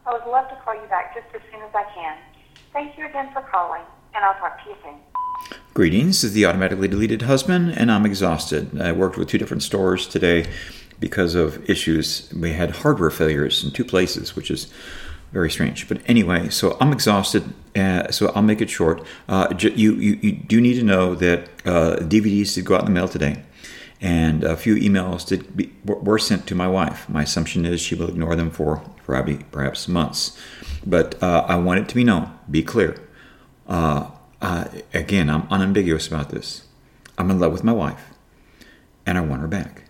I would love to call you back just as soon as I can. Thank you again for calling, and I'll talk to you soon. Greetings, this is the automatically deleted husband, and I'm exhausted. I worked with 2 different stores today because of issues. We had hardware failures in 2 places, which is very strange. But anyway, so I'm exhausted, so I'll make it short. You do need to know that DVDs did go out in the mail today, and a few emails were sent to my wife. My assumption is she will ignore them for perhaps months. But I want it to be known, be clear. Again, I'm unambiguous about this. I'm in love with my wife, and I want her back.